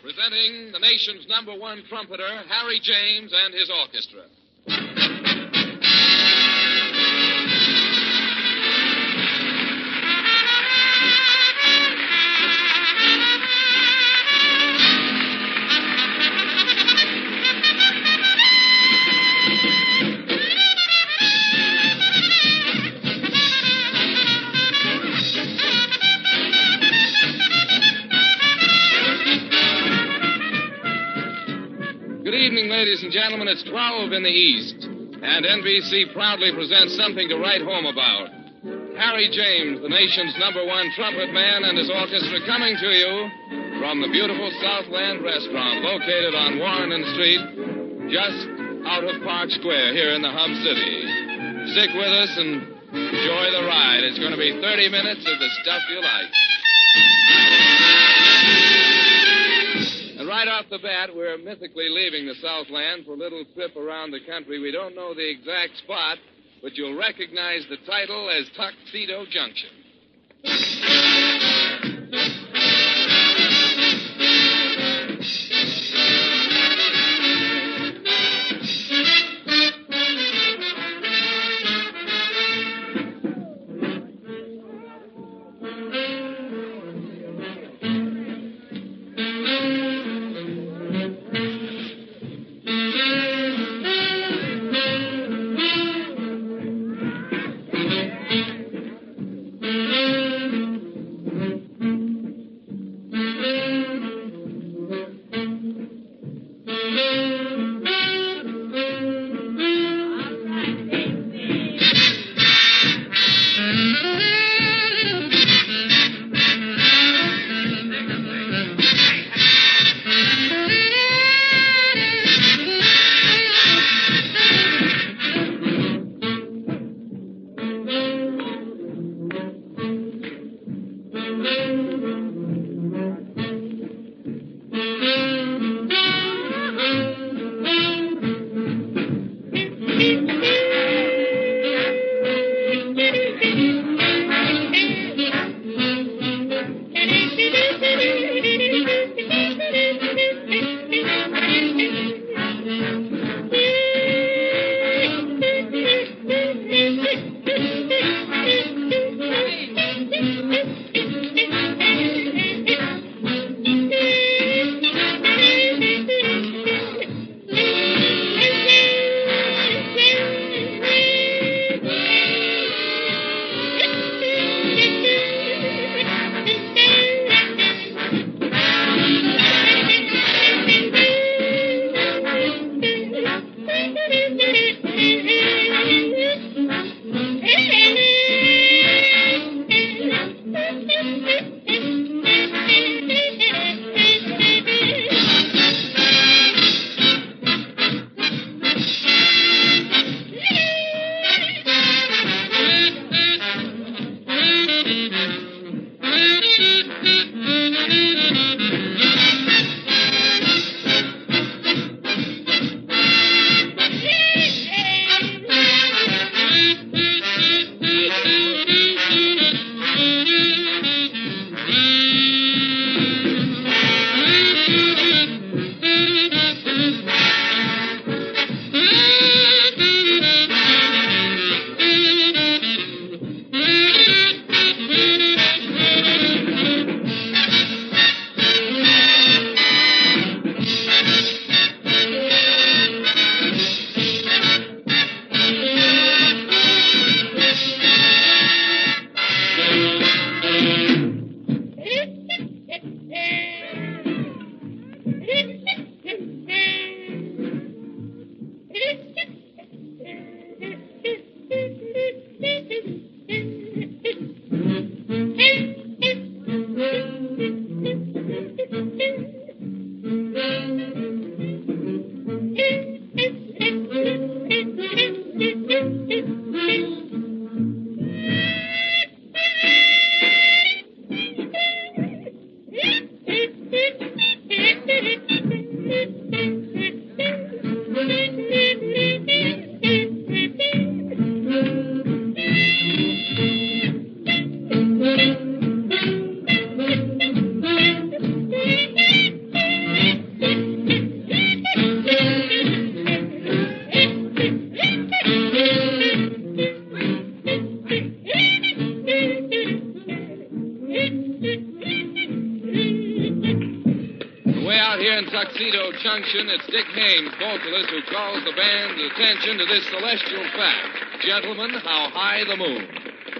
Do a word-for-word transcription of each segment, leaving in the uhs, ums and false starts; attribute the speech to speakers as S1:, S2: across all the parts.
S1: presenting the nation's number one trumpeter, Harry James, and his orchestra. Good evening, ladies and gentlemen. It's twelve in the East, and N B C proudly presents something to write home about. Harry James, the nation's number one trumpet man, and his orchestra coming to you from the beautiful Southland Restaurant located on Warren Street, just out of Park Square here in the Hub City. Stick with us and enjoy the ride. It's going to be thirty minutes of the stuff you like. Right off the bat, we're mythically leaving the Southland for a little trip around the country. We don't know the exact spot, but you'll recognize the title as Tuxedo Junction. out here in Tuxedo Junction, it's Dick Haymes, vocalist, who calls the band's attention to this celestial fact. Gentlemen, how high the moon.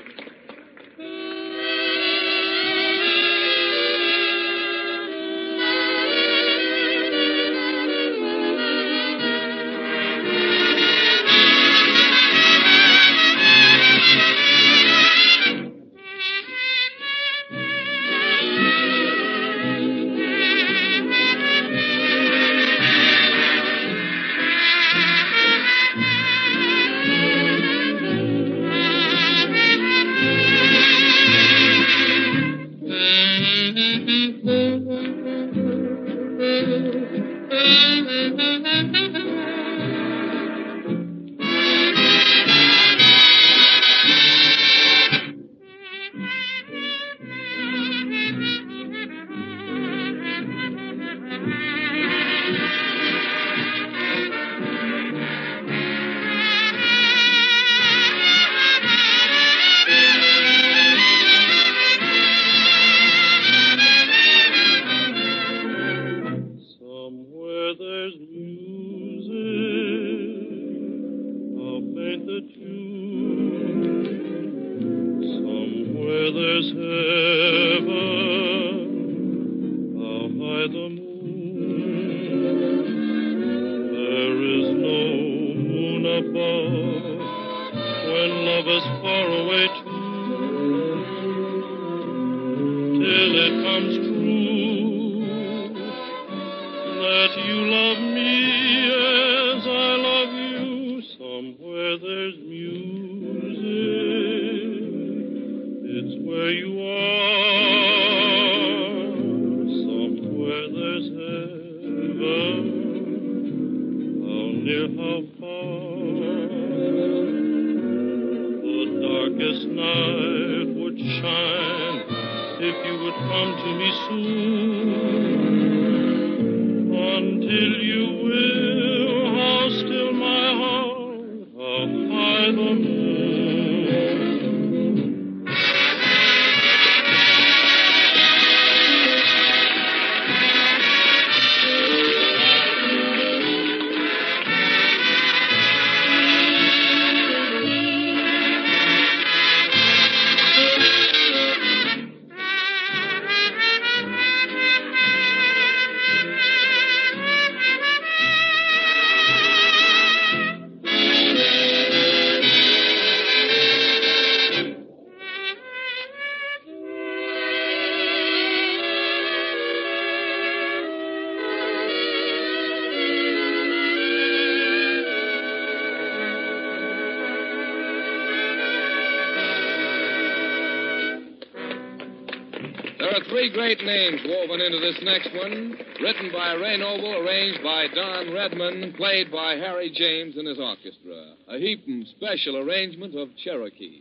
S1: Three great names woven into this next one. Written by Ray Noble, arranged by Don Redman, played by Harry James and his orchestra. A heapin' special arrangement of Cherokee.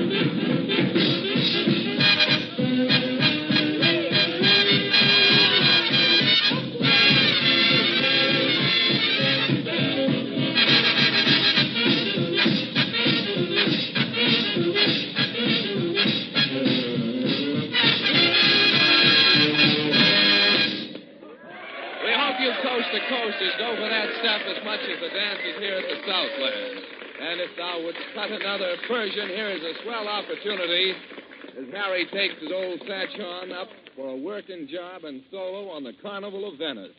S1: Coast to coasters go for that stuff as much as the dancers here at the Southland. And if thou would cut another Persian, here is a swell opportunity as Harry takes his old Satchon up for a working job and solo on the Carnival of Venice.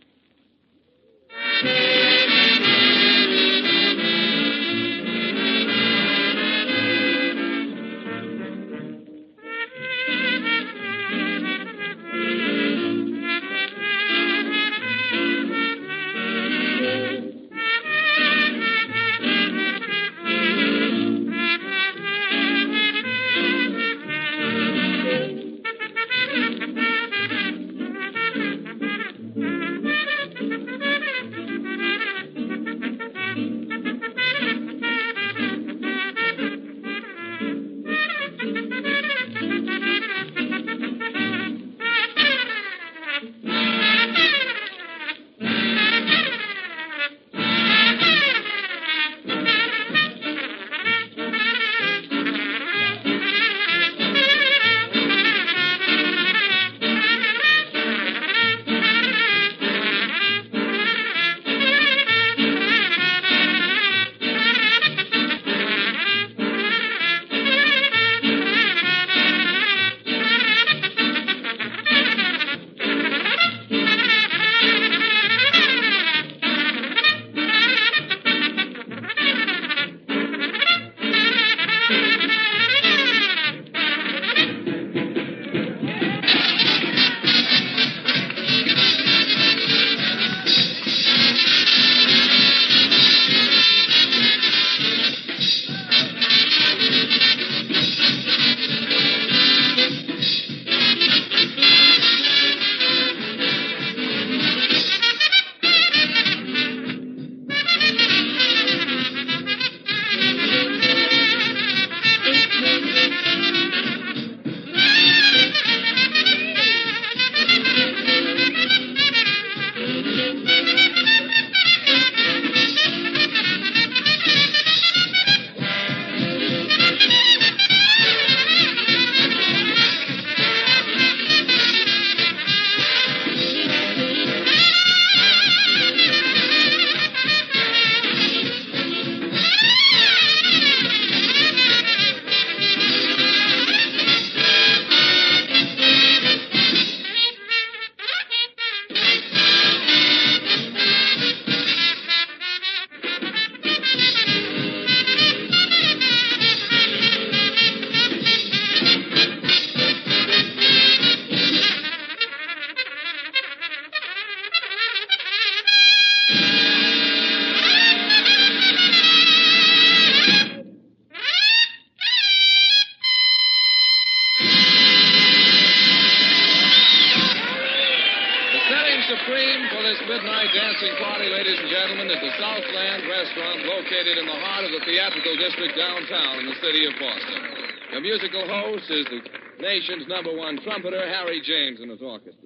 S1: Supreme for this midnight dancing party, ladies and gentlemen, at the Southland Restaurant located in the heart of the theatrical district downtown in the city of Boston. The musical host is the nation's number one trumpeter, Harry James, and his orchestra.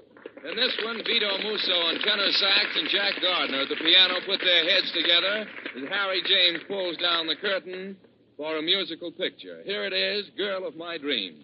S1: In this one, Vito Musso on tenor sax and Jack Gardner at the piano put their heads together as Harry James pulls down the curtain for a musical picture. Here it is, Girl of My Dreams.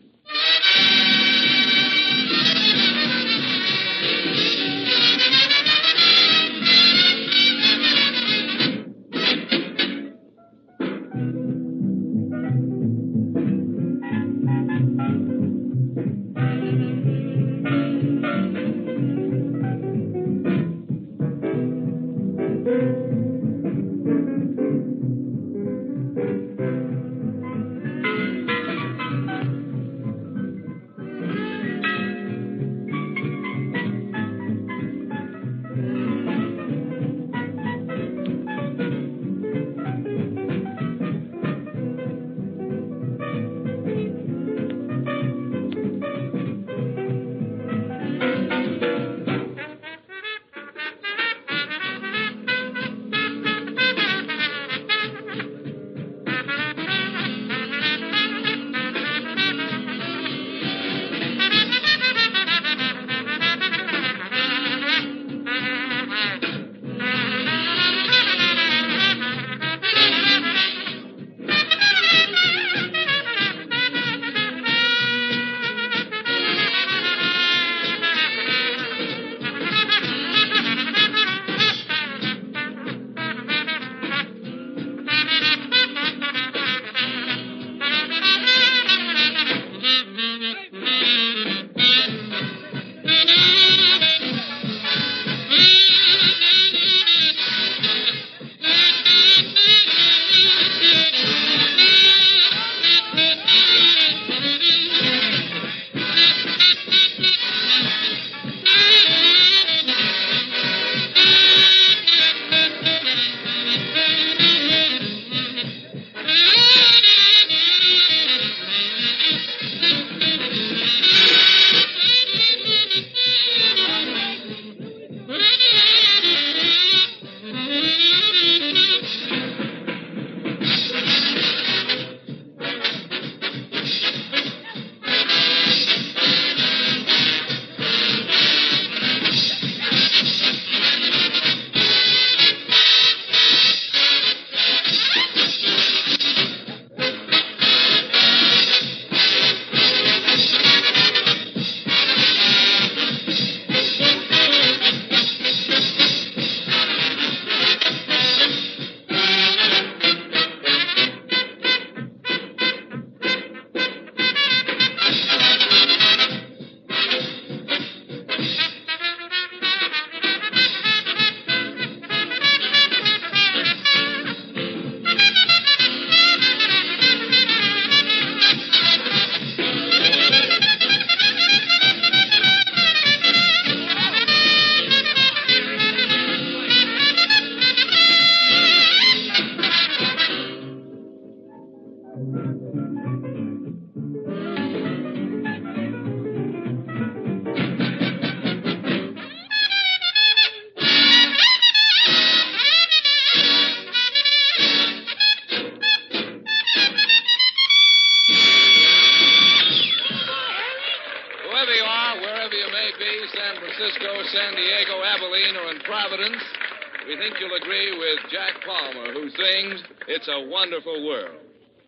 S1: Francisco, San Diego, Abilene, or in Providence, we think you'll agree with Jack Palmer, who sings It's a Wonderful World.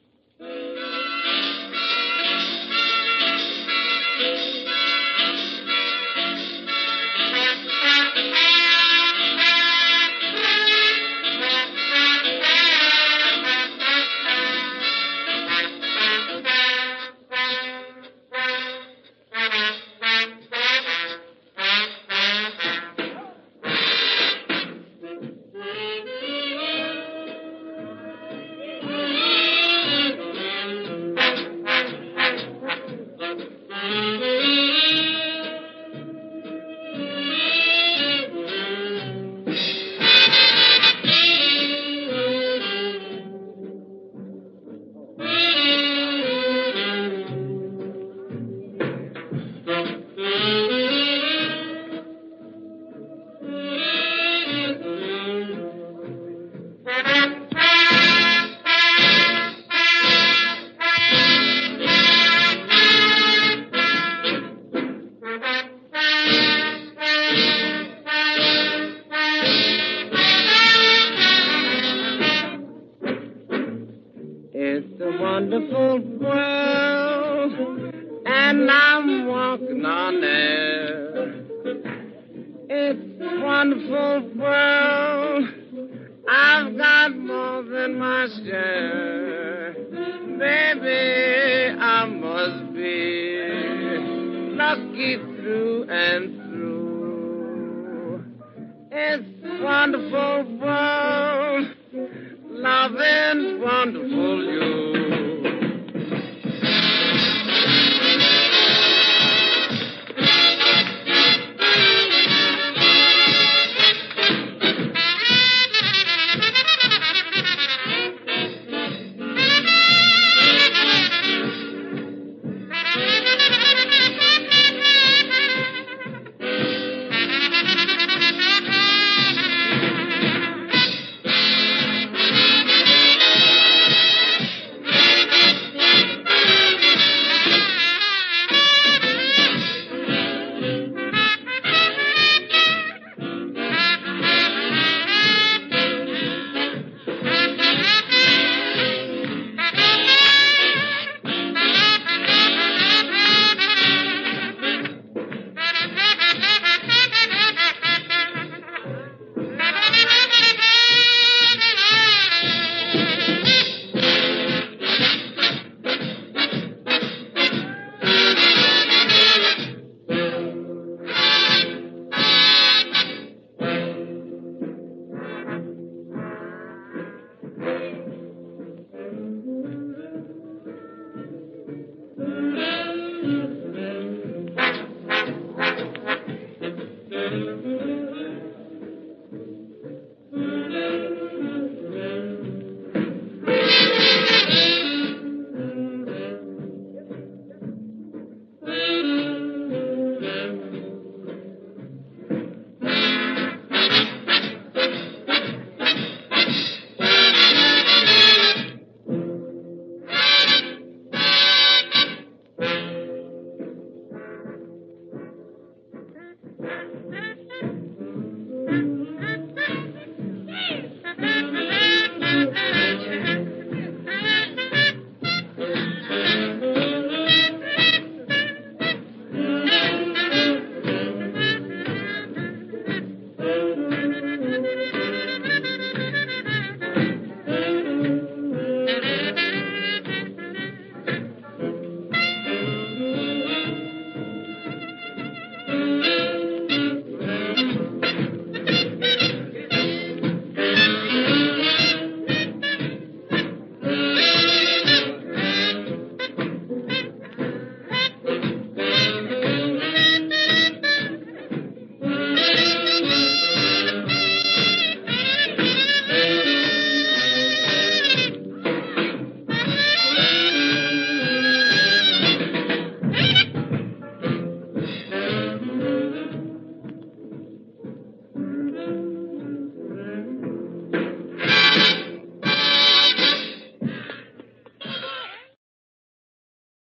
S2: It's a wonderful world, and I'm walking on air. It's a wonderful world, I've got more than my share. Baby, I must be lucky through and through. It's a wonderful world, loving wonderful you.